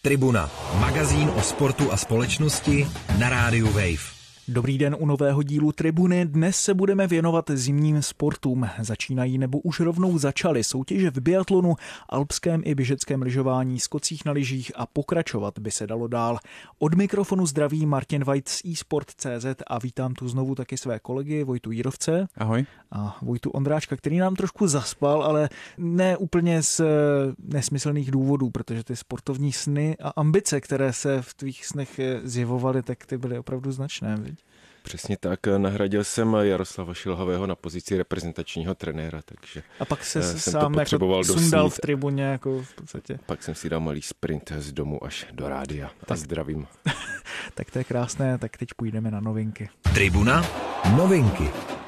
Tribuna, magazín o sportu a společnosti na rádiu Wave. Dobrý den u nového dílu Tribuny. Dnes se budeme věnovat zimním sportům. Začínají nebo už rovnou začaly soutěže v biatlonu, alpském i běžeckém lyžování, skocích na lyžích a pokračovat by se dalo dál. Od mikrofonu zdraví Martin Vajt z eSport.cz a vítám tu znovu taky své kolegy Vojtu Jírovce. Ahoj. A Vojtu Ondráčka, který nám trošku zaspal, ale ne úplně z nesmyslných důvodů, protože ty sportovní sny a ambice, které se v tvých snech zjevovaly, tak ty byly opravdu značné. Viď? Přesně tak, nahradil jsem Jaroslava Šilhavého na pozici reprezentačního trenéra, takže a pak se sám jako sundal v tribuně, jako v podstatě. Pak jsem si dal malý sprint z domu až do rádia a zdravím. Tak to je krásné, tak teď půjdeme na novinky. Tribuna, novinky.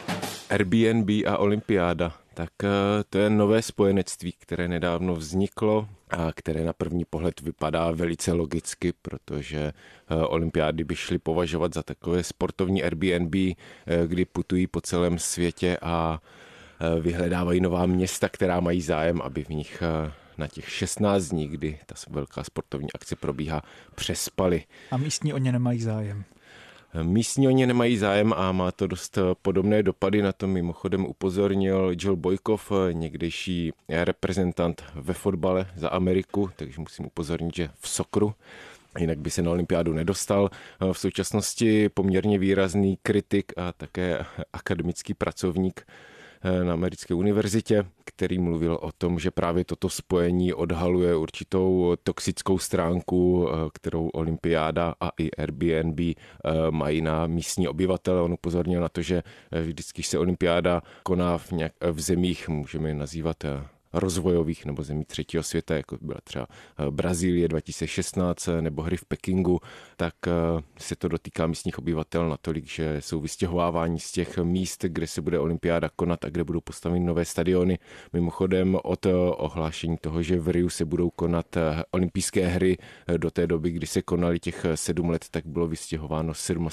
Airbnb a olympiáda, tak to je nové spojenectví, které nedávno vzniklo a které na první pohled vypadá velice logicky, protože olympiády by šly považovat za takové sportovní Airbnb, kdy putují po celém světě a vyhledávají nová města, která mají zájem, aby v nich na těch 16 dní, kdy ta velká sportovní akce probíhá, přespali. A místní o ně nemají zájem. Místní o ně nemají zájem a má to dost podobné dopady. Na to mimochodem upozornil Joel Bojkov, někdejší reprezentant ve fotbale za Ameriku, takže musím upozornit, že v sokru. Jinak by se na olympiádu nedostal. V současnosti poměrně výrazný kritik a také akademický pracovník na americké univerzitě, který mluvil o tom, že právě toto spojení odhaluje určitou toxickou stránku, kterou olympiáda a i Airbnb mají na místní obyvatele. On upozornil na to, že vždycky se olympiáda koná v zemích, můžeme je nazývat rozvojových nebo zemí třetího světa, jako byla třeba Brazílie 2016 nebo hry v Pekingu, tak se to dotýká místních obyvatel natolik, že jsou vystěhováváni z těch míst, kde se bude olympiáda konat a kde budou postaveny nové stadiony. Mimochodem od ohlášení toho, že v Riu se budou konat olympijské hry do té doby, kdy se konaly těch 7 let, tak bylo vystěhováno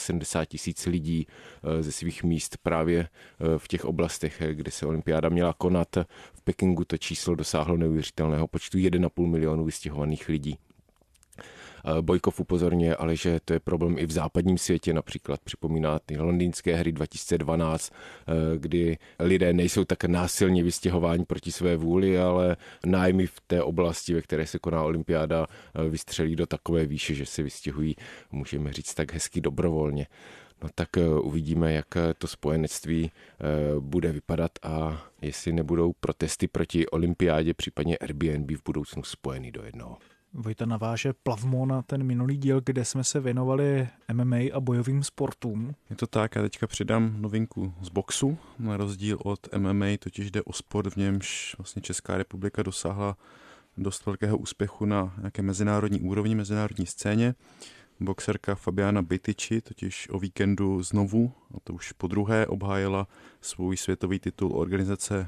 77 000 lidí ze svých míst právě v těch oblastech, kde se olympiáda měla konat. V Pekingu to číslo dosáhlo neuvěřitelného počtu 1,5 milionu vystěhovaných lidí. Bojkov upozorňuje ale, že to je problém i v západním světě, například připomíná ty londýnské hry 2012, kdy lidé nejsou tak násilně vystěhováni proti své vůli, ale nájmy v té oblasti, ve které se koná olympiáda, vystřelí do takové výše, že se vystěhují, můžeme říct tak hezky dobrovolně. No tak uvidíme, jak to spojenectví bude vypadat a jestli nebudou protesty proti olympiádě, případně Airbnb v budoucnu spojeny do jednoho. Vojta naváže plavmo na ten minulý díl, kde jsme se věnovali MMA a bojovým sportům. Je to tak, já teďka přidám novinku z boxu. Na rozdíl od MMA totiž jde o sport, v němž vlastně Česká republika dosáhla dost velkého úspěchu na nějaké mezinárodní úrovni, mezinárodní scéně. Boxerka Fabiana Bitici totiž o víkendu znovu, a to už po druhé, obhájila svůj světový titul organizace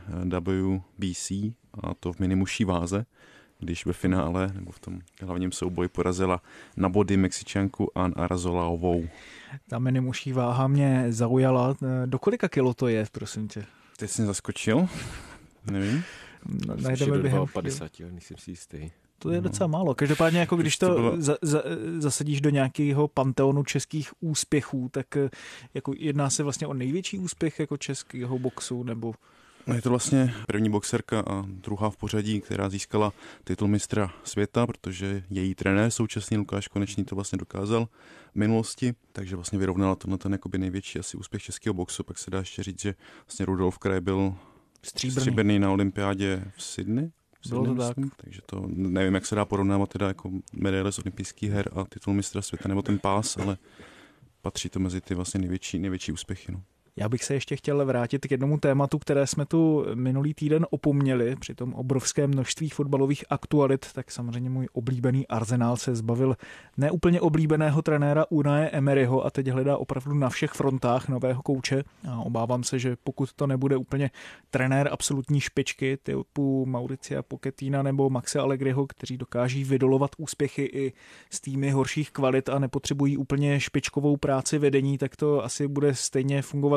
WBC, a to v minimuší váze, když ve finále nebo v tom hlavním souboji porazila na body Mexičanku Ann Arazolaovou. Ta minimuší váha mě zaujala. Do kolika kilo to je, prosím tě? Teď jsem zaskočil, nevím. Najdeme během 50, ale nejsem si jistý. To je docela málo. Každopádně, jako když to zasadíš do nějakého panteonu českých úspěchů, tak jako jedná se vlastně o největší úspěch jako českého boxu, nebo... Je to vlastně první boxerka a druhá v pořadí, která získala titul mistra světa, protože její trenér současný Lukáš Konečný to vlastně dokázal v minulosti, takže vlastně vyrovnala to na ten jakoby největší asi úspěch českého boxu. Pak se dá ještě říct, že vlastně Rudolf Kraj byl stříbrný na olympiádě v Sydney. Bylo to tak. Takže to nevím, jak se dá porovnávat teda jako medaile z olympijských her a titul mistra světa nebo ten pás, ale patří to mezi ty vlastně největší úspěchy. No. Já bych se ještě chtěl vrátit k jednomu tématu, které jsme tu minulý týden opomněli při tom obrovském množství fotbalových aktualit, tak samozřejmě můj oblíbený Arsenal se zbavil neúplně oblíbeného trenéra Unaje Emeryho a teď hledá opravdu na všech frontách nového kouče a obávám se, že pokud to nebude úplně trenér absolutní špičky typu Mauricia Pochettina nebo Maxe Allegriho, kteří dokáží vydolovat úspěchy i s týmy horších kvalit a nepotřebují úplně špičkovou práci vedení, tak to asi bude stejně fungovat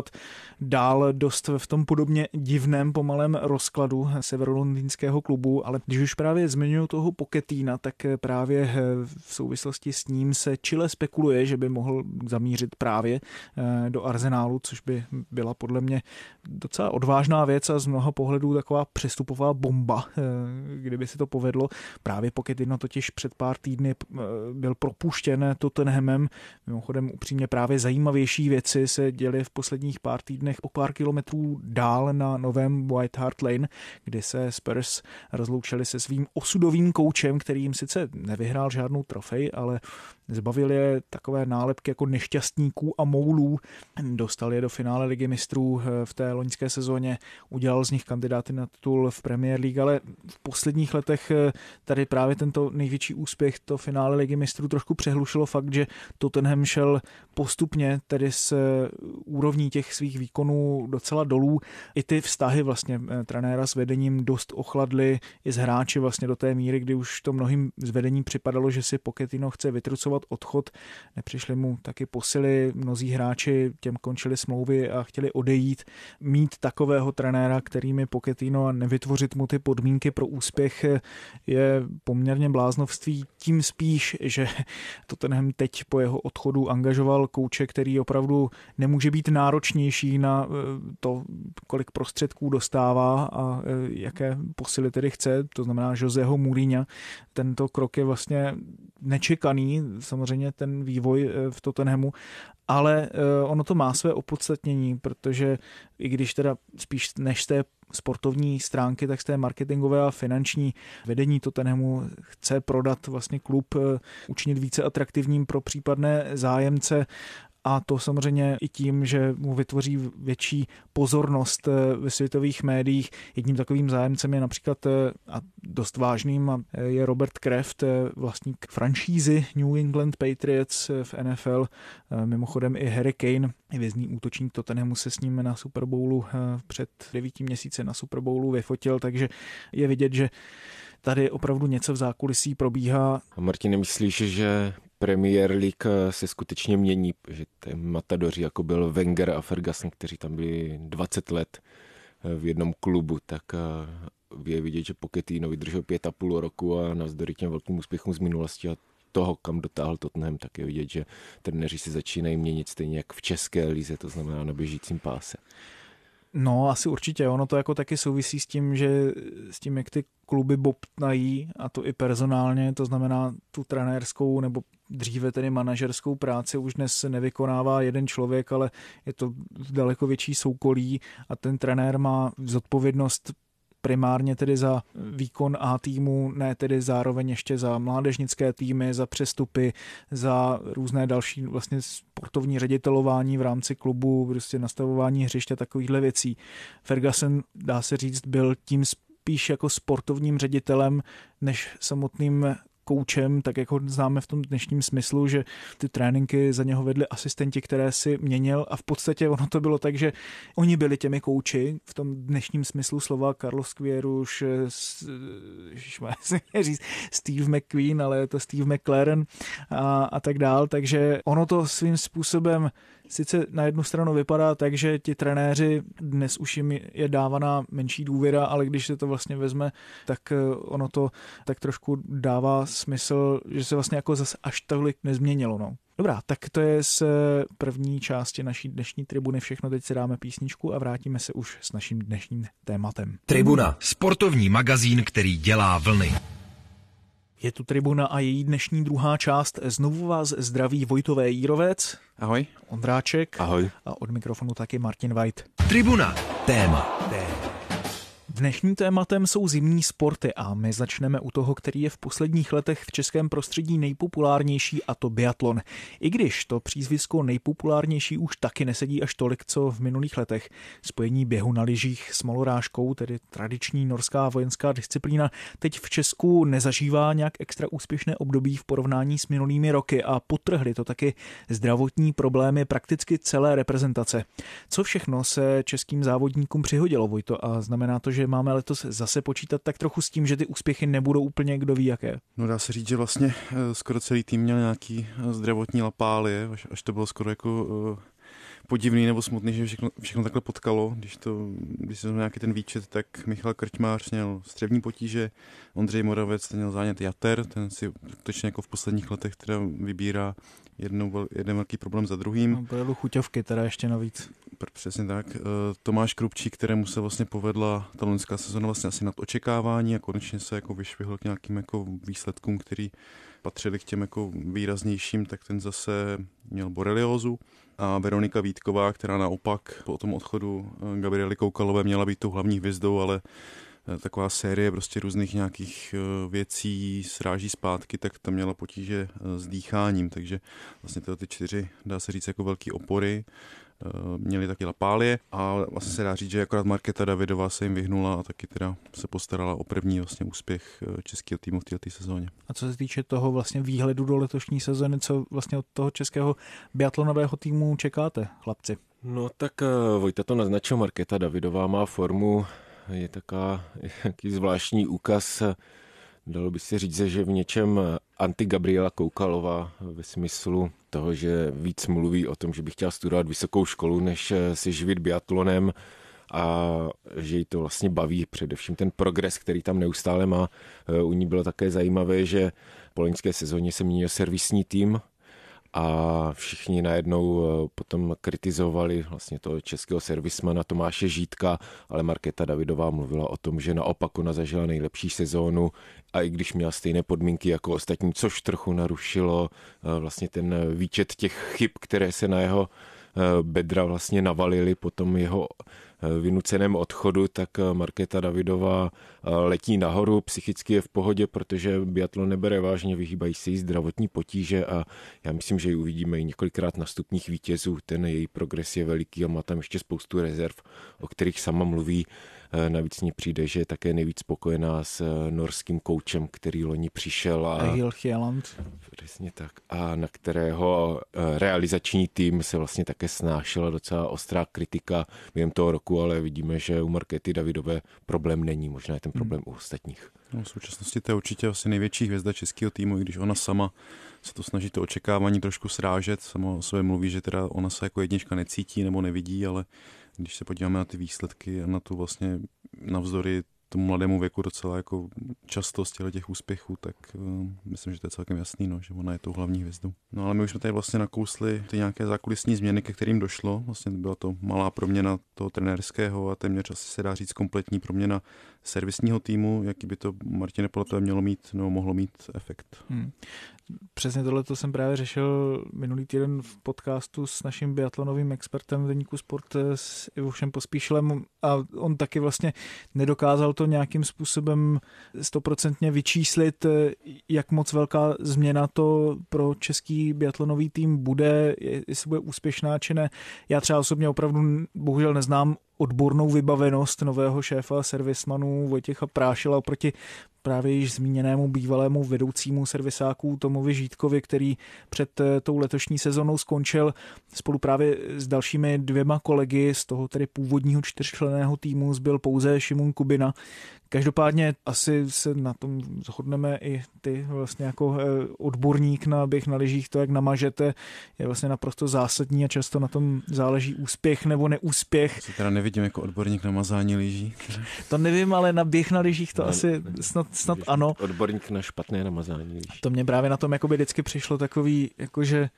pokračovat dál dost v tom podobně divném pomalém rozkladu severolondýnského klubu, ale když už právě zmiňuji toho Pochettina, tak právě v souvislosti s ním se čile spekuluje, že by mohl zamířit právě do Arsenálu, což by byla podle mě docela odvážná věc a z mnoha pohledů taková přestupová bomba, kdyby se to povedlo. Právě Pochettino totiž před pár týdny byl propuštěn Tottenhamem. Mimochodem upřímně právě zajímavější věci se děly v posledních pár týdnech o pár kilometrů dál na novém White Hart Lane, kde se Spurs rozloučili se svým osudovým koučem, který jim sice nevyhrál žádnou trofej, ale zbavil je takové nálepky jako nešťastníků a moulů. Dostal je do finále Ligy mistrů v té loňské sezóně, udělal z nich kandidáty na titul v Premier League, ale v posledních letech tady právě tento největší úspěch, to finále Ligy mistrů, trošku přehlušilo fakt, že Tottenham šel postupně tedy z úrovní těch svých výkonů docela dolů. I ty vztahy vlastně trenéra s vedením dost ochladly, i s hráči vlastně do té míry, kdy už to mnohým z vedení připadalo, že si Pochettino chce vytrucovat odchod. Nepřišly mu taky posily, mnozí hráči těm končili smlouvy a chtěli odejít. Mít takového trenéra, kterým je Pochettino, a nevytvořit mu ty podmínky pro úspěch je poměrně bláznovství, tím spíš, že Tottenham teď po jeho odchodu angažoval kouče, který opravdu nemůže být náročnější na to, kolik prostředků dostává a jaké posily tedy chce, to znamená Joseho Mourinha. Tento krok je vlastně nečekaný, samozřejmě ten vývoj v Tottenhamu, ale ono to má své opodstatnění, protože i když teda spíš než z té sportovní stránky, tak z té marketingové a finanční vedení Tottenhamu chce prodat vlastně klub, učinit více atraktivním pro případné zájemce, a to samozřejmě i tím, že mu vytvoří větší pozornost ve světových médiích. Jedním takovým zájemcem je například, a dost vážným, je Robert Kraft, vlastník franšízy New England Patriots v NFL. Mimochodem i Harry Kane, hvězdný útočník Tottenhamu, se s ním na Super Bowlu před 9 měsíci na Super Bowlu vyfotil, takže je vidět, že tady opravdu něco v zákulisí probíhá. A Martin, nemyslíš, že Premier League se skutečně mění, že ty matadoři, jako byl Wenger a Ferguson, kteří tam byli 20 let v jednom klubu, tak je vidět, že Pochettino vydržel 5,5 roku a navzdory těm velkým úspěchům z minulosti a toho, kam dotáhl Tottenham, tak je vidět, že trenéři se začínají měnit stejně jak v české lize, to znamená na běžícím páse. No, asi určitě. Ono to jako taky souvisí s tím, že s tím, jak ty kluby bobtnají, a to i personálně, to znamená tu trenérskou nebo dříve tedy manažerskou práci už dnes nevykonává jeden člověk, ale je to daleko větší soukolí a ten trenér má zodpovědnost primárně tedy za výkon A týmu, ne tedy zároveň ještě za mládežnické týmy, za přestupy, za různé další vlastně sportovní ředitelování v rámci klubu, prostě nastavování hřiště, takovýchhle věcí. Ferguson, dá se říct, byl tím spíš jako sportovním ředitelem než samotným koučem, tak jako známe v tom dnešním smyslu, že ty tréninky za něho vedli asistenti, které si měnil, a v podstatě ono to bylo tak, že oni byli těmi kouči v tom dnešním smyslu slova. Carlos Queiroz, Steve McQueen, ale je to Steve McLaren a tak dál, takže ono to svým způsobem sice na jednu stranu vypadá tak, že ti trenéři, dnes už jim je dávaná menší důvěra, ale když se to vlastně vezme, tak ono to tak trošku dává smysl, že se vlastně jako zase až tolik nezměnilo. No. Dobrá, tak to je z první části naší dnešní tribuny všechno. Teď si dáme písničku a vrátíme se už s naším dnešním tématem. Tribuna, sportovní magazín, který dělá vlny. Je tu Tribuna a její dnešní druhá část. Znovu vás zdraví Vojtové Jírovec. Ahoj. Ondráček. Ahoj. A od mikrofonu taky Martin White. Tribuna, téma. Dnešním tématem jsou zimní sporty a my začneme u toho, který je v posledních letech v českém prostředí nejpopulárnější, a to biatlon. I když to přízvisko nejpopulárnější už taky nesedí až tolik, co v minulých letech. Spojení běhu na lyžích s malorážkou, tedy tradiční norská vojenská disciplína, teď v Česku nezažívá nějak extra úspěšné období v porovnání s minulými roky a podtrhly to taky zdravotní problémy prakticky celé reprezentace. Co všechno se českým závodníkům přihodilo, Vojto, a znamená to, že máme letos zase počítat tak trochu s tím, že ty úspěchy nebudou úplně kdo ví jaké? No, dá se říct, že vlastně skoro celý tým měl nějaký zdravotní lapálie, až to bylo skoro jako podivný nebo smutný, že všechno takhle potkalo. Když jsem nějaký ten výčet, tak Michal Krčmář měl střevní potíže, Ondřej Moravec měl zánět jater, ten si skutečně jako v posledních letech teda vybírá jeden velký problém za druhým. Byly chuťovky teda ještě navíc. Přesně tak. Tomáš Krupčík, kterému se vlastně povedla ta loňská sezona vlastně asi nad očekávání a konečně se jako vyšvihl k nějakým jako výsledkům, který patřili k těm jako výraznějším, tak ten zase měl boreliózu. A Veronika Vítková, která naopak po tom odchodu Gabriely Koukalové měla být tou hlavní hvězdou, ale taková série prostě různých nějakých věcí sráží zpátky, tak tam měla potíže s dýcháním, takže vlastně ty 4, dá se říct, jako velký opory. Měli taky lapálie a vlastně se dá říct, že akorát Markéta Davidová se jim vyhnula a taky teda se postarala o první vlastně úspěch českého týmu v této sezóně. A co se týče toho vlastně výhledu do letošní sezóny, co vlastně od toho českého biatlonového týmu čekáte, chlapci? No tak Vojta to naznačil, Markéta Davidová má formu, je jaký zvláštní úkaz. Dalo by se říct, že v něčem anti-Gabriela Koukalová ve smyslu toho, že víc mluví o tom, že by chtěla studovat vysokou školu, než se živit biatlonem a že jí to vlastně baví, především ten progres, který tam neustále má. U ní bylo také zajímavé, že po loňské sezóně se měnil servisní tým a všichni najednou potom kritizovali vlastně toho českého servismana Tomáše Žítka, ale Markéta Davidová mluvila o tom, že naopak ona zažila nejlepší sezónu a i když měla stejné podmínky jako ostatní, což trochu narušilo vlastně ten výčet těch chyb, které se na jeho bedra vlastně navalily po tom jeho vynuceném odchodu, tak Markéta Davidová letí nahoru, psychicky je v pohodě, protože biatlon nebere vážně, vyhýbají se jí zdravotní potíže a já myslím, že ji uvidíme i několikrát na stupních vítězů. Ten její progres je veliký a má tam ještě spoustu rezerv, o kterých sama mluví. Navíc mně přijde, že je také nejvíc spokojená s norským koučem, který loni přišel Egil Hieland. Přesně tak. A na kterého realizační tým se vlastně také snášela docela ostrá kritika během toho roku, ale vidíme, že u Markéty Davidové problém není, možná je ten problém u ostatních. No, v současnosti to je určitě asi největší hvězda českého týmu, i když ona sama se to snaží to očekávání trošku srážet, sama o sobě mluví, že teda ona se jako jednička necítí nebo nevidí, ale když se podíváme na ty výsledky a na tu vlastně navzdory tomu mladému věku docela jako často z těch úspěchů, tak myslím, že to je celkem jasný, no, že ona je tou hlavní hvězdou. No ale my už jsme tady vlastně nakousli ty nějaké zákulisní změny, ke kterým došlo. Vlastně byla to malá proměna toho trenérského a téměř asi se dá říct kompletní proměna servisního týmu, jaký by to, Martine, podle toho mělo mít nebo mohlo mít efekt. Přesně tohleto jsem právě řešil minulý týden v podcastu s naším biatlonovým expertem v deníku Sport s Ivošem Pospíšilem a on taky vlastně nedokázal to nějakým způsobem 100% vyčíslit, jak moc velká změna to pro český biatlonový tým bude, jestli bude úspěšná či ne. Já třeba osobně opravdu bohužel neznám odbornou vybavenost nového šéfa servismanů Vojtěcha Prášila oproti právě již zmíněnému bývalému vedoucímu servisáků Tomovi Žítkovi, který před tou letošní sezonou skončil spolu právě s dalšími 2 kolegy z toho tedy původního 4členného týmu zbyl pouze Šimon Kubina. Každopádně asi se na tom shodneme i ty vlastně jako odborník na běh na lyžích, to jak namažete je vlastně naprosto zásadní a často na tom záleží úspěch nebo neúspěch. Se teda nevidím jako odborník na mazání lyží. To nevím, ale na běh na lyžích to asi snad ano. Odborník na špatné namazání lyží. To mě právě na tom jakoby vždycky přišlo takový, jakože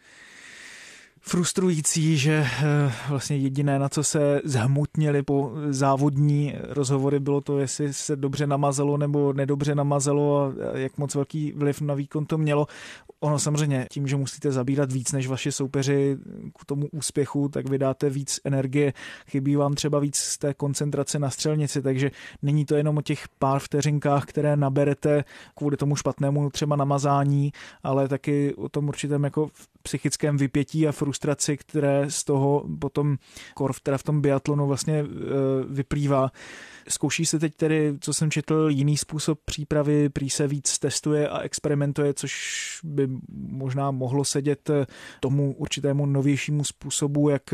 frustrující, že vlastně jediné, na co se zhmotnili po závodní rozhovory, bylo to, jestli se dobře namazalo nebo nedobře namazalo a jak moc velký vliv na výkon to mělo. Ono samozřejmě tím, že musíte zabírat víc než vaši soupeři k tomu úspěchu, tak vydáte víc energie, chybí vám třeba víc z té koncentrace na střelnici, takže není to jenom o těch pár vteřinkách, které naberete kvůli tomu špatnému třeba namazání, ale taky o tom určitém jako psychickém vypětí a frustraci, které z toho potom teda v tom biatlonu vlastně vyplývá. Zkouší se teď tedy, co jsem četl, jiný způsob přípravy, prý se víc testuje a experimentuje, což by možná mohlo sedět tomu určitému novějšímu způsobu, jak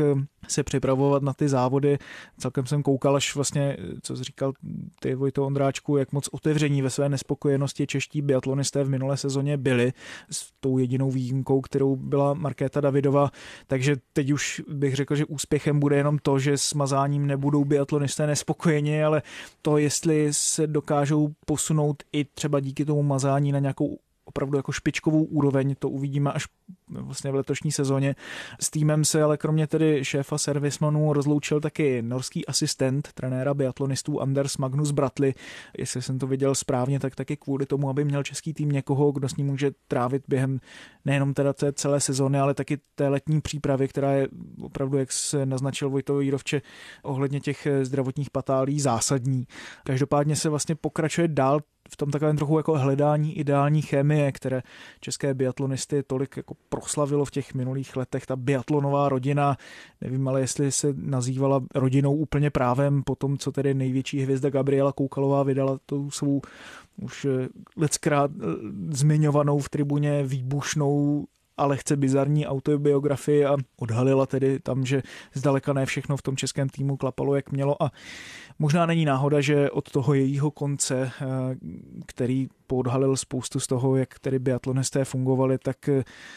se připravovat na ty závody. Celkem jsem koukal, až vlastně, co jsi říkal ty, Vojto Ondráčku, jak moc otevření ve své nespokojenosti čeští biatlonisté v minulé sezóně byli, s tou jedinou výjimkou, kterou byla Markéta Davidová. Takže teď už bych řekl, že úspěchem bude jenom to, že s mazáním nebudou biatlonisté nespokojeni, ale to, jestli se dokážou posunout i třeba díky tomu mazání na nějakou opravdu jako špičkovou úroveň, to uvidíme až vlastně v letošní sezóně. S týmem se ale kromě tedy šéfa servismanů rozloučil taky norský asistent trenéra biatlonistů Anders Magnus Bratli. Jestli jsem to viděl správně, tak taky kvůli tomu, aby měl český tým někoho, kdo s ním může trávit během nejenom teda té celé sezóny, ale taky té letní přípravy, která je opravdu, jak se naznačil Vojto Jírovče, ohledně těch zdravotních patálí zásadní. Každopádně se vlastně pokračuje dál v tom takovém trochu jako hledání ideální chemie, které české biatlonisty tolik jako proslavilo v těch minulých letech. Ta biatlonová rodina, nevím, ale jestli se nazývala rodinou úplně právem po tom, co tedy největší hvězda Gabriela Koukalová vydala tou svou už leckrát zmiňovanou v tribuně výbušnou a lehce bizarní autobiografii a odhalila tedy tam, že zdaleka ne všechno v tom českém týmu klapalo, jak mělo, a možná není náhoda, že od toho jejího konce, který podhalil spoustu z toho, jak tedy biatlonisté fungovali, tak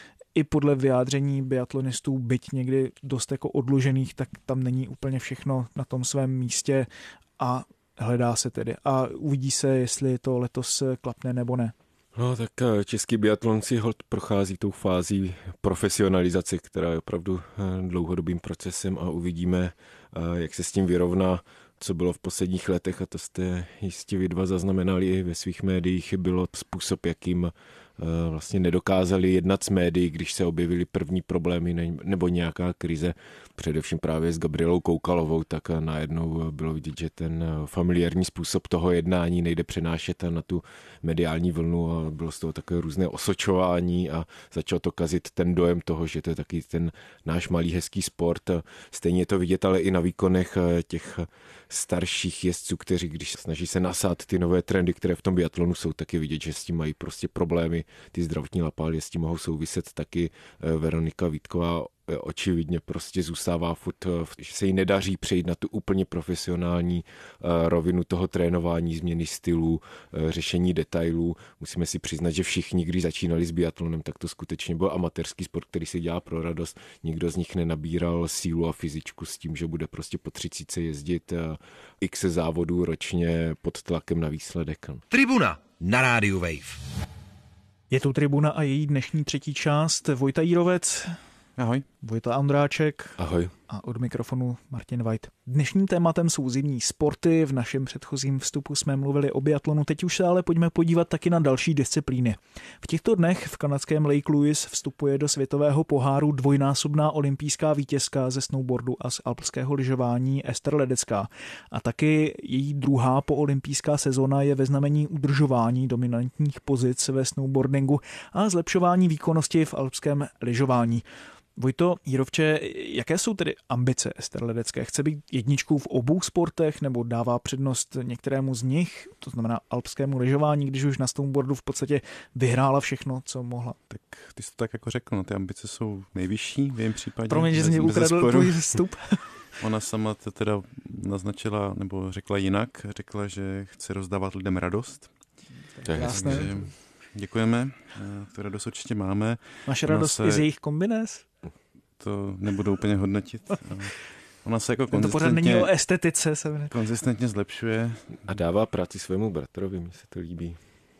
i podle vyjádření biatlonistů, byť někdy dost jako odložených, tak tam není úplně všechno na tom svém místě a hledá se tedy. A uvidí se, jestli to letos klapne nebo ne. No tak český biatlonci holt prochází tou fází profesionalizace, která je opravdu dlouhodobým procesem a uvidíme, jak se s tím vyrovná. Co bylo v posledních letech, a to jste jistě vy dva zaznamenali i ve svých médiích, bylo způsob, jakým vlastně nedokázali jednat s médií, když se objevily první problémy nebo nějaká krize, především právě s Gabrielou Koukalovou, tak najednou bylo vidět, že ten familiární způsob toho jednání nejde přenášet na tu mediální vlnu a bylo z toho takové různé osočování a začalo to kazit ten dojem toho, že to je taky ten náš malý hezký sport. Stejně je to vidět ale i na výkonech těch starších jezdců, kteří když snaží se nasát ty nové trendy, které v tom biatlonu jsou, taky vidět, že s tím mají prostě problémy. Ty zdravotní lapálie s tím mohou souviset taky. Veronika Vítková očividně prostě zůstává furt, že se jí nedaří přejít na tu úplně profesionální rovinu toho trénování, změny stylů, řešení detailů. Musíme si přiznat, že všichni, když začínali s biatlonem, tak to skutečně byl amatérský sport, který se dělá pro radost. Nikdo z nich nenabíral sílu a fyzičku s tím, že bude prostě po 30 jezdit x závodů ročně pod tlakem na výsledek. Tribuna na rádiu Wave. Je tu Tribuna a její dnešní třetí část. Vojta Jírovec. Ahoj. Vojta Ondráček. Ahoj. A od mikrofonu Martin White. Dnešním tématem jsou zimní sporty. V našem předchozím vstupu jsme mluvili o biatlonu, teď už se ale pojďme podívat taky na další disciplíny. V těchto dnech v kanadském Lake Louise vstupuje do světového poháru dvojnásobná olympijská vítězka ze snowboardu a z alpského lyžování Ester Ledecká. A taky její druhá poolympijská sezona je ve znamení udržování dominantních pozic ve snowboardingu a zlepšování výkonnosti v alpském lyžování. Vojto Jírovče, jaké jsou tedy ambice Ester Ledecké? Chce být jedničkou v obou sportech nebo dává přednost některému z nich, to znamená alpskému lyžování, když už na snowboardu v podstatě vyhrála všechno, co mohla? Tak ty jsi to tak jako řekl, no, ty ambice jsou nejvyšší v jejím případě. Promiň, že jsi mě ukradl tvůj vstup. Ona sama to teda naznačila, nebo řekla jinak, řekla, že chce rozdávat lidem radost. To je jasné. Děkujeme, tu radost určitě máme. Máš radost i z jejich kombinés? To nebudu úplně hodnotit. Ona se jako to pořád není o estetice. Konzistentně zlepšuje. A dává práci svému bratrovi, mně se to líbí.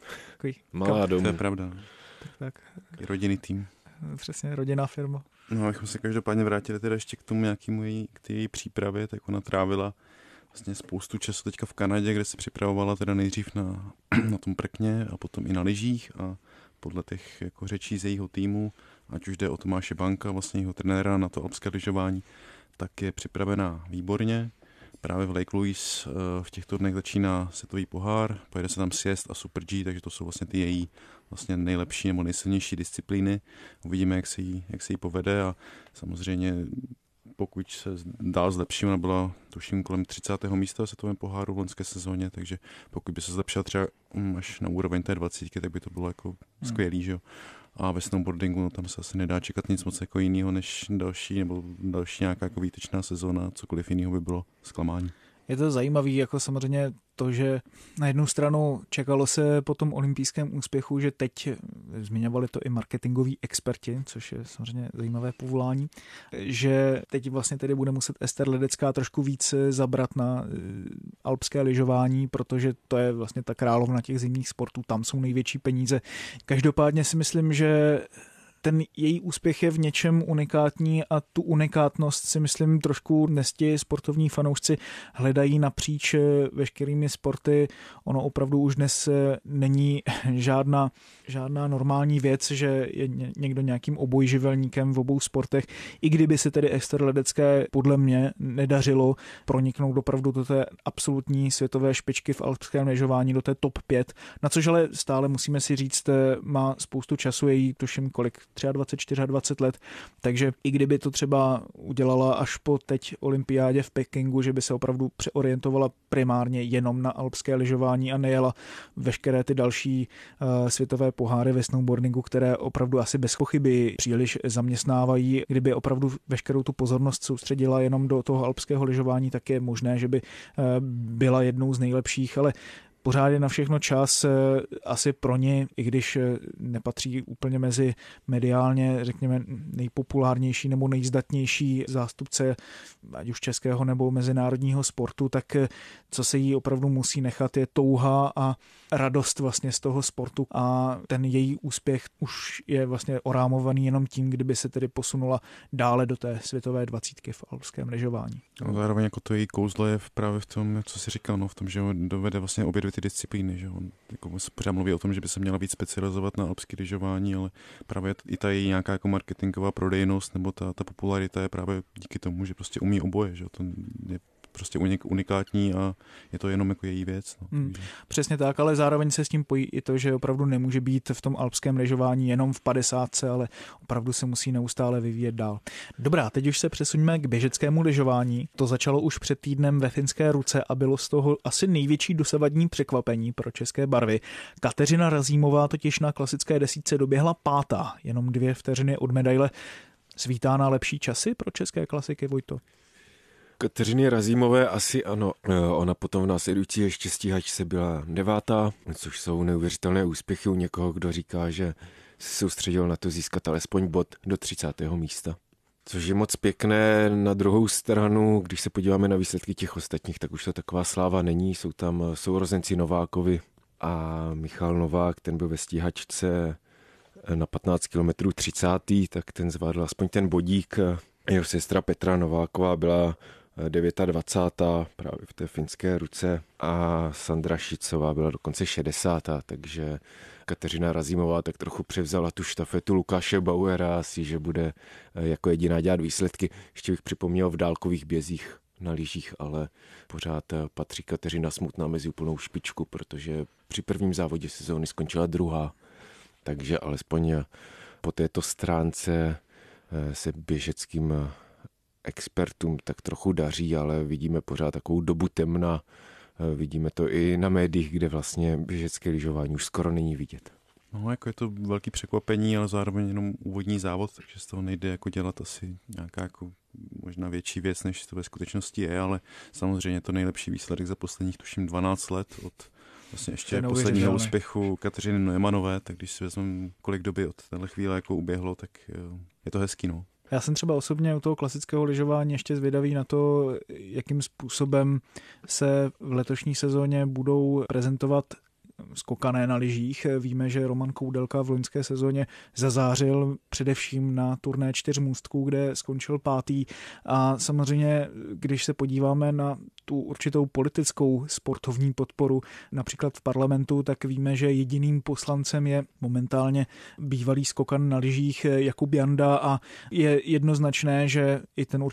Malá domů. To je pravda. Tak. Rodinný tým. Přesně, rodinná firma. No, abychom se každopádně vrátili teda ještě k tomu k té její přípravě, tak ona trávila vlastně spoustu času teďka v Kanadě, kde se připravovala teda nejdřív na tom prkně a potom i na lyžích a podle těch jako řečí z jejího týmu, ať už jde o Tomáše Banka, vlastně jeho trenéra na to alpské lyžování, tak je připravená výborně. Právě v Lake Louise v těchto dnech začíná světový pohár, pojede se tam sjezd a Super G, takže to jsou vlastně ty její vlastně nejlepší nebo nejsilnější disciplíny. Uvidíme, jak se jí povede a samozřejmě pokud se dál zlepší, ona byla tuším kolem 30. místa v světovém poháru v loňské sezóně, takže pokud by se zlepšila třeba až na úroveň té 20, tak by to bylo jako skvělý, že jo. A ve snowboardingu no, tam se asi nedá čekat nic moc jako jiného než další nějaká jako výtečná sezóna, cokoliv jiného by bylo zklamání. Je to zajímavé, jako samozřejmě to, že na jednu stranu čekalo se po tom olympijském úspěchu, že teď zmiňovali to i marketingoví experti, což je samozřejmě zajímavé povolání, že teď vlastně tedy bude muset Ester Ledecká trošku víc zabrat na alpské lyžování, protože to je vlastně ta královna těch zimních sportů, tam jsou největší peníze. Každopádně si myslím, že ten její úspěch je v něčem unikátní a tu unikátnost si myslím trošku dnes ti sportovní fanoušci hledají napříč veškerými sporty. Ono opravdu už dnes není žádná normální věc, že je někdo nějakým obojživelníkem v obou sportech. I kdyby se tedy Ester Ledecké podle mě nedařilo proniknout opravdu do té absolutní světové špičky v alpském lyžování, do té top 5, na což ale stále musíme si říct, má spoustu času, její tuším kolik 23, 24 let, takže i kdyby to třeba udělala až po teď olympiádě v Pekingu, že by se opravdu přeorientovala primárně jenom na alpské lyžování a nejela veškeré ty další světové poháry ve snowboardingu, které opravdu asi bez pochyby příliš zaměstnávají. Kdyby opravdu veškerou tu pozornost soustředila jenom do toho alpského lyžování, tak je možné, že by byla jednou z nejlepších, ale pořád je na všechno čas, asi pro ně, i když nepatří úplně mezi mediálně, řekněme, nejpopulárnější nebo nejzdatnější zástupce, ať už českého nebo mezinárodního sportu, tak co se jí opravdu musí nechat, je touha a radost vlastně z toho sportu a ten její úspěch už je vlastně orámovaný jenom tím, kdyby se tedy posunula dále do té světové 20 v alpském lyžování. No, zároveň jako to její kouzlo je právě v tom, co jsi říkal, no, v tom, že on dovede vlastně obě dvě ty disciplíny, že on jako pořád mluví o tom, že by se měla víc specializovat na alpské lyžování, ale právě i ta její nějaká jako marketingová prodejnost nebo ta popularita je právě díky tomu, že prostě umí oboje, že to je prostě unikátní a je to jenom jako její věc. No. Přesně tak, ale zároveň se s tím pojí i to, že opravdu nemůže být v tom alpském lyžování jenom v 50, ale opravdu se musí neustále vyvíjet dál. Dobrá, teď už se přesuňme k běžeckému lyžování. To začalo už před týdnem ve Finské Ruce a bylo z toho asi největší dosavadní překvapení pro české barvy. Kateřina Razímová totiž na klasické desítce doběhla 5., jenom 2 vteřiny od medaile. Svítána lepší časy pro české klasiky, Vojto? Kateřiny Razímové asi ano. Ona potom v následující ještě stíhačce byla 9., což jsou neuvěřitelné úspěchy u někoho, kdo říká, že se soustředil na to získat alespoň bod do 30. místa. Což je moc pěkné. Na druhou stranu, když se podíváme na výsledky těch ostatních, tak už to taková sláva není. Jsou tam sourozenci Novákovi a Michal Novák, ten byl ve stíhačce na 15 km 30., tak ten zvládl aspoň ten bodík. Jeho sestra Petra Nováková byla 29. právě v té Finské Ruce a Sandra Šicová byla dokonce 60. Takže Kateřina Razímová tak trochu převzala tu štafetu Lukáše Bauera, asi, že bude jako jediná dělat výsledky. Ještě bych připomněl v dálkových bězích na lyžích, ale pořád patří Kateřina Smutná mezi úplnou špičku, protože při prvním závodě sezóny skončila 2. Takže alespoň po této stránce se běžeckým expertům tak trochu daří, ale vidíme pořád takovou dobu temna. Vidíme to i na médiích, kde vlastně běžecké lyžování už skoro není vidět. No, jako je to velký překvapení, ale zároveň jenom úvodní závod, takže z toho nejde jako dělat asi nějaká jako možná větší věc, než to ve skutečnosti je, ale samozřejmě to nejlepší výsledek za posledních tuším 12 let od vlastně ještě posledního úspěchu Kateřiny Neuemannové, tak když si vezmeme, kolik doby od téhle chvíle jako uběhlo, tak je to hezký, no. Já jsem třeba osobně u toho klasického lyžování ještě zvědavý na to, jakým způsobem se v letošní sezóně budou prezentovat skokané na lyžích. Víme, že Roman Koudelka v loňské sezóně zazářil především na turné 4 můstků, kde skončil 5. A samozřejmě, když se podíváme na tu určitou politickou sportovní podporu, například v parlamentu, tak víme, že jediným poslancem je momentálně bývalý skokan na lyžích Jakub Janda a je jednoznačné, že i ten určitý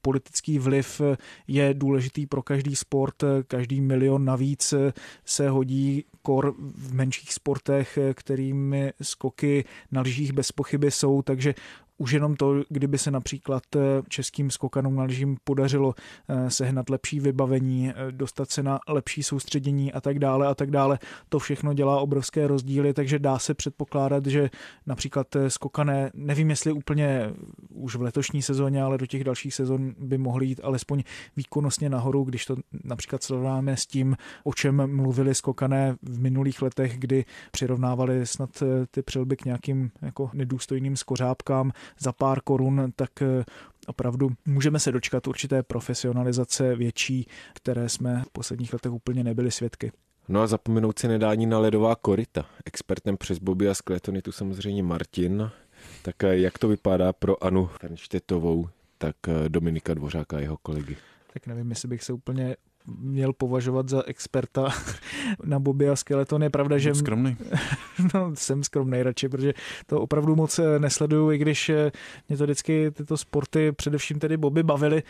politický vliv je důležitý pro každý sport, každý milion navíc se hodí, kor v menších sportech, kterými skoky na lyžích bez pochyby jsou, takže už jenom to, kdyby se například českým skokanům na lyžích podařilo sehnat lepší vybavení, dostat se na lepší soustředění a tak dále, to všechno dělá obrovské rozdíly, takže dá se předpokládat, že například skokané, nevím jestli úplně už v letošní sezóně, ale do těch dalších sezon by mohly jít alespoň výkonnostně nahoru, když to například srovnáme s tím, o čem mluvili skokané v minulých letech, kdy přirovnávali snad ty přilby k nějakým jako nedůstojným skořápkám za pár korun, tak opravdu můžeme se dočkat určité profesionalizace větší, které jsme v posledních letech úplně nebyli svědky. No a zapomenout se nedá ani na ledová koryta. Expertem přes boby a skeletony je tu samozřejmě Martin. Tak jak to vypadá pro Anu Fernštetovou, tak Dominika Dvořáka a jeho kolegy? Tak nevím, jestli bych se úplně měl považovat za experta na boby a skeleton. Je pravda, že... Skromný. No, jsem skromnej radši, protože to opravdu moc nesleduju, i když mě to vždycky tyto sporty, především tedy boby, bavily.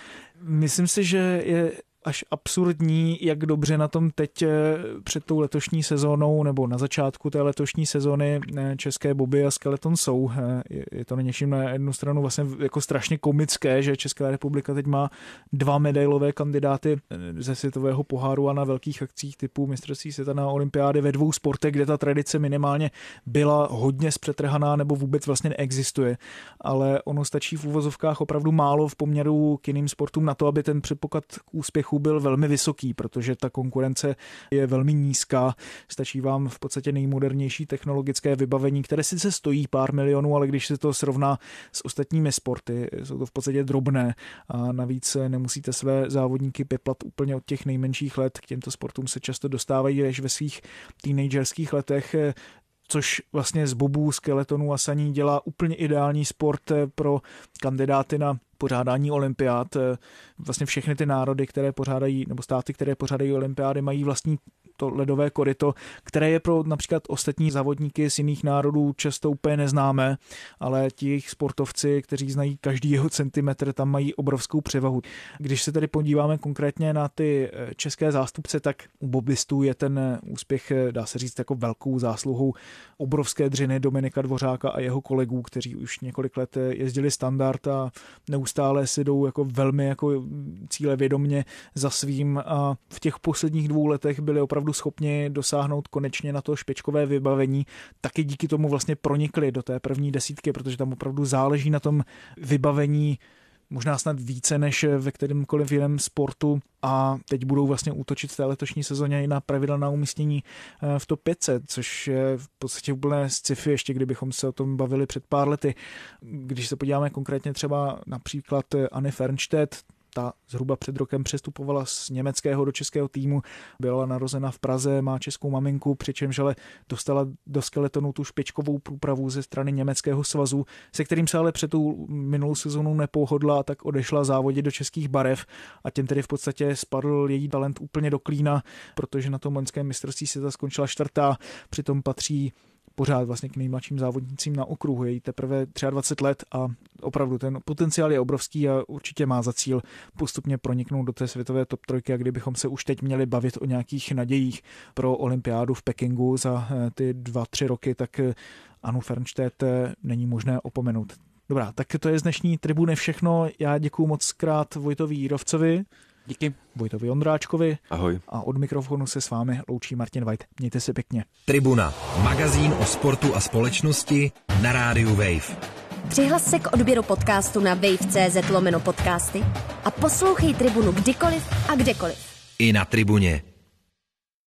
Myslím si, že je až absurdní, jak dobře na tom teď před tou letošní sezónou nebo na začátku té letošní sezóny české boby a skeleton jsou. Je to na něčím na jednu stranu vlastně jako strašně komické, že Česká republika teď má 2 medailové kandidáty ze světového poháru a na velkých akcích typu mistrovství světa na olympiády ve 2 sportech, kde ta tradice minimálně byla hodně zpřetrhaná nebo vůbec vlastně neexistuje. Ale ono stačí v uvozovkách opravdu málo v poměru k jiným sportům na to, aby ten předpoklad k úspěchu byl velmi vysoký, protože ta konkurence je velmi nízká. Stačí vám v podstatě nejmodernější technologické vybavení, které sice stojí pár milionů, ale když se to srovná s ostatními sporty, jsou to v podstatě drobné a navíc nemusíte své závodníky peplat úplně od těch nejmenších let. K těmto sportům se často dostávají až ve svých teenagerských letech, což vlastně z bobů, skeletonů a saní dělá úplně ideální sport pro kandidáty na pořádání olympiád. Vlastně všechny ty národy, které pořádají, nebo státy, které pořádají olympiády, mají vlastní to ledové koryto, které je pro například ostatní závodníky z jiných národů často úplně neznámé, ale ti jejich sportovci, kteří znají každý jeho centimetr, tam mají obrovskou převahu. Když se tedy podíváme konkrétně na ty české zástupce, tak u bobistů je ten úspěch, dá se říct, jako velkou zásluhou obrovské dřiny Dominika Dvořáka a jeho kolegů, kteří už několik let jezdili standard a neustále si jdou jako velmi jako cílevědomně za svým a v těch posledních 2 letech byli opravdu schopni dosáhnout konečně na to špičkové vybavení, taky díky tomu vlastně pronikli do té první desítky, protože tam opravdu záleží na tom vybavení možná snad více než ve kterémkoliv jiném sportu a teď budou vlastně útočit v té letošní sezóně i na pravidelná umístění v top 500, což je v podstatě úplné sci-fi, ještě kdybychom se o tom bavili před pár lety. Když se podíváme konkrétně třeba například Anny Fernstedt, ta zhruba před rokem přestupovala z německého do českého týmu, byla narozena v Praze, má českou maminku, přičemž ale dostala do skeletonu tu špičkovou průpravu ze strany německého svazu, se kterým se ale před tou minulou sezónou nepohodla a tak odešla závodit do českých barev a těm tedy v podstatě spadl její talent úplně do klína, protože na tom loňském mistrovství světa skončila 4., přitom patří pořád vlastně k nejmladším závodnicím na okruhu. Je jí teprve 23 let a opravdu ten potenciál je obrovský a určitě má za cíl postupně proniknout do té světové top 3 a kdybychom se už teď měli bavit o nějakých nadějích pro olympiádu v Pekingu za ty 2-3 roky, tak Anu Fernstedt není možné opomenout. Dobrá, tak to je z dnešní tribuny všechno. Já děkuju moc krát Vojtovi Jírovcovi. Díky. Vojtovi Ondráčkovi. Ahoj. A od mikrofonu se s vámi loučí Martin White. Mějte se pěkně. Tribuna, magazín o sportu a společnosti na rádiu Wave. Přihlas se k odběru podcastu na wave.cz/podcasty a poslouchej Tribunu kdykoliv a kdekoliv. I na tribuně.